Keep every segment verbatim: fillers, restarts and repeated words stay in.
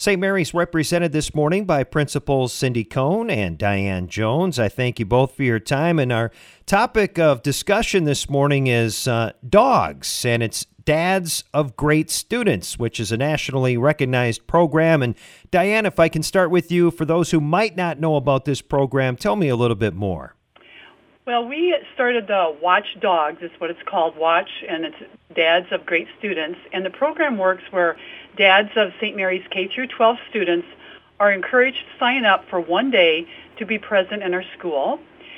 Saint Mary's represented this morning by Principals Cindy Cohn and Diane Jones. I thank you both for your time. And our topic of discussion this morning is uh, dogs, and it's Dads of Great Students, which is a nationally recognized program. And Diane, if I can start with you, for those who might not know about this program, tell me a little bit more. Well, we started the Watch Dogs, is what it's called, Watch, and it's Dads of Great Students. And the program works where dads of Saint Mary's K through twelve students are encouraged to sign up for one day to be present in our school.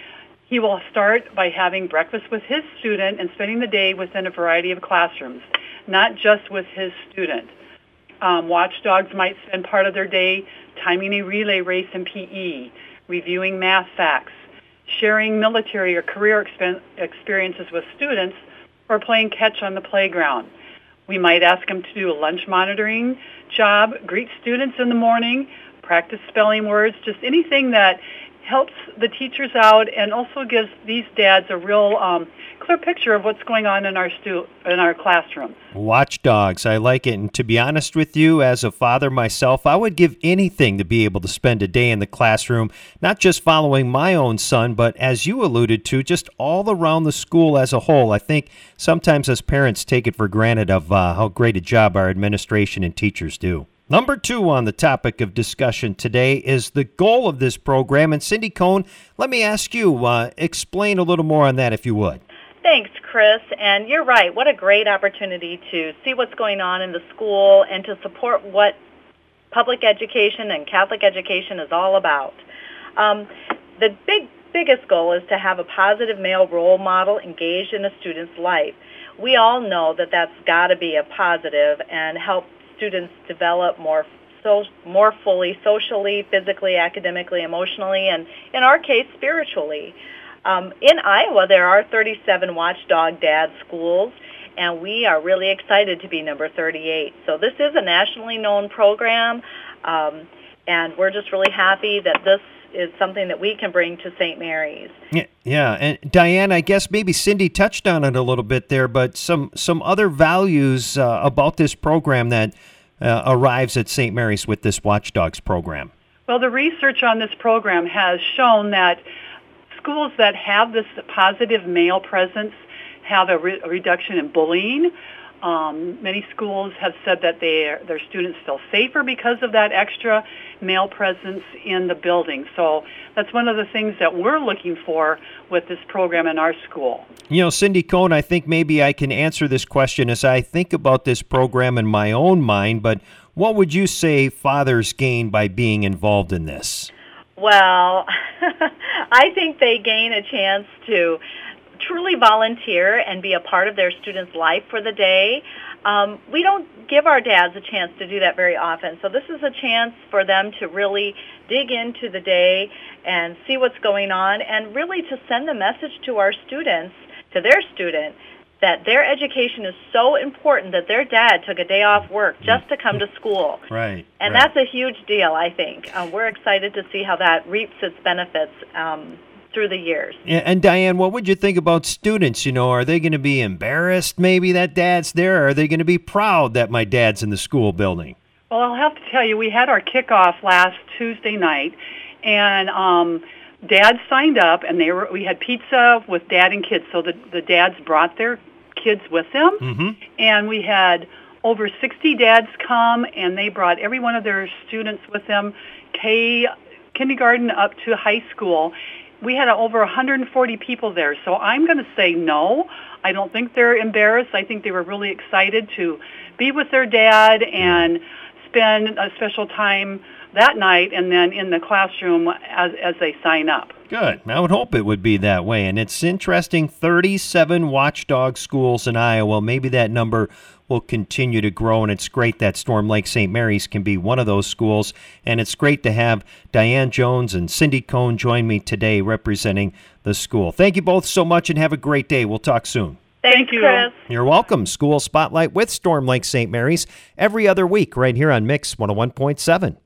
He will start by having breakfast with his student and spending the day within a variety of classrooms, not just with his student. Um, watchdogs might spend part of their day timing a relay race in P E, reviewing math facts, sharing military or career expen- experiences with students, or playing catch on the playground. We might ask them to do a lunch monitoring job, greet students in the morning, practice spelling words, just anything that helps the teachers out and also gives these dads a real um, clear picture of what's going on in our stu- in our classrooms. Watchdogs, I like it. And to be honest with you, as a father myself, I would give anything to be able to spend a day in the classroom, not just following my own son, but as you alluded to, just all around the school as a whole. I think sometimes as parents take it for granted of uh, how great a job our administration and teachers do. Number two on the topic of discussion today is the goal of this program. And Cindy Cohn, let me ask you, uh, explain a little more on that if you would. Thanks, Chris. And you're right. What a great opportunity to see what's going on in the school and to support what public education and Catholic education is all about. Um, the big, biggest goal is to have a positive male role model engaged in a student's life. We all know that that's got to be a positive and help students develop more so, more fully socially, physically, academically, emotionally, and in our case, spiritually. Um, in Iowa, there are thirty-seven Watchdog Dad schools, and we are really excited to be number thirty-eight. So this is a nationally known program, um, and we're just really happy that this is something that we can bring to Saint Mary's. Yeah, yeah. And Diane, I guess maybe Cindy touched on it a little bit there, but some, some other values uh, about this program that uh, arrives at Saint Mary's with this Watchdogs program. Well, the research on this program has shown that schools that have this positive male presence have a, re- a reduction in bullying. Um, many schools have said that they, their students feel safer because of that extra male presence in the building. So that's one of the things that we're looking for with this program in our school. You know, Cindy Cohn, I think maybe I can answer this question as I think about this program in my own mind, but what would you say fathers gain by being involved in this? Well, I think they gain a chance to truly volunteer and be a part of their student's life for the day. Um, we don't give our dads a chance to do that very often, so this is a chance for them to really dig into the day and see what's going on and really to send the message to our students, to their student, that their education is so important that their dad took a day off work just to come to school. Right. And right. that's a huge deal, I think. Um, we're excited to see how that reaps its benefits um, through the years. And Diane, what would you think about students? You know, are they going to be embarrassed maybe that dad's there? Or are they going to be proud that my dad's in the school building? Well, I'll have to tell you, we had our kickoff last Tuesday night, and um, dads signed up, and they were we had pizza with dad and kids, so the, the dads brought their kids with them, mm-hmm. and we had over sixty dads come, and they brought every one of their students with them, K kindergarten up to high school. We had over one hundred forty people there, so I'm going to say no. I don't think they're embarrassed. I think they were really excited to be with their dad and spend a special time that night and then in the classroom as, as they sign up. Good. I would hope it would be that way. And it's interesting, thirty-seven Watchdog schools in Iowa. Maybe that number will continue to grow, and it's great that Storm Lake Saint Mary's can be one of those schools. And it's great to have Diane Jones and Cindy Cohn join me today representing the school. Thank you both so much, and have a great day. We'll talk soon. Thanks, Thank you. Chris. You're welcome. School Spotlight with Storm Lake Saint Mary's every other week right here on Mix one oh one point seven.